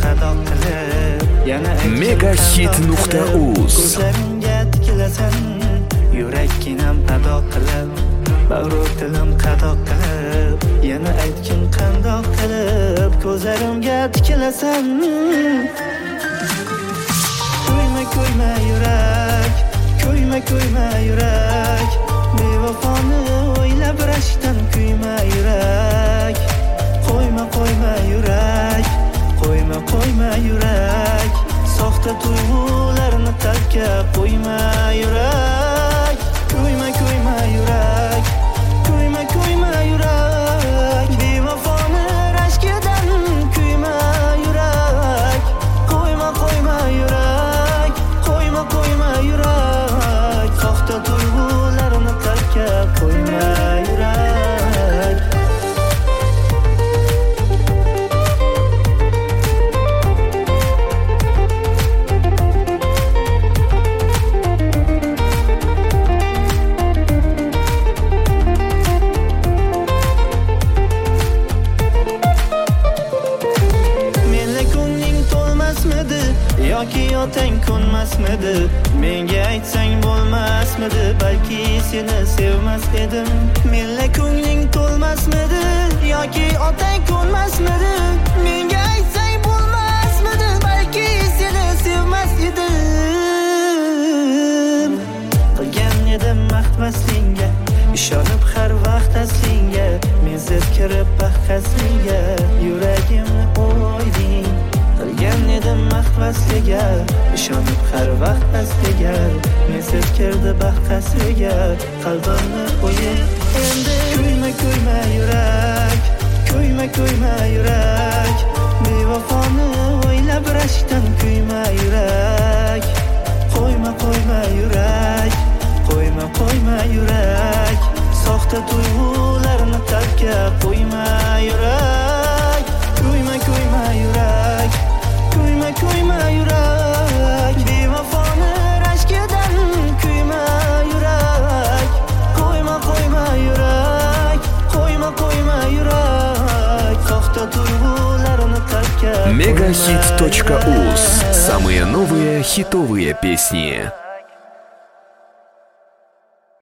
qadoq qilib yana megahit.uz ko'zlarimga tikilasan yurakginam ado qilib bag'ru tilim qadoq qilib yana aytgin qandoq qilib ko'zlarimga tikilasan ko'yma yurak ko'yma yurak bevafoni o'ylab rashkdan kuyma yurak qo'yma yurak qo'yma yurak soxta tuyg'ularni qalbga qo'yma yurak ko'yma yurak ko'yma yurak bevafoni rashkdan kuyma yurak qo'yma yurak qo'yma yurak soxta tuyg'ularni qalbga qo'yma yurak yoki otang ko'nmasmidi menga aytsang bo'lmasmidi balki seni sevmas edim menla ko'ngling to'lmasmidi yoki otang ko'nmasmidi menga aytsang bo'lmasmidi balki seni sevmas edim qilgan edim mahv vaslingga ishonib har vaqt aslingga mensiz kirib bahqasliga yuragimni o'yding qilgan edim mahvasliga ishonib har vaqt asliga mensiz kirdi bahqasliga qalbimni o'yib endi ko'yma yurak ko'yma yurak bevafoni o'ylab rashkdan kuyma yurak qo'yma yurak qo'yma yurak soxta tuyg'ularni qalbga qo'yma yurak ko'yma yurak ko'yma yurak bevafoni rashkidan kuyma yurak qo'yma yurak qo'yma yurak soxta tuyg'ularni qalbga megahit.uz. Самые новые хитовые песни.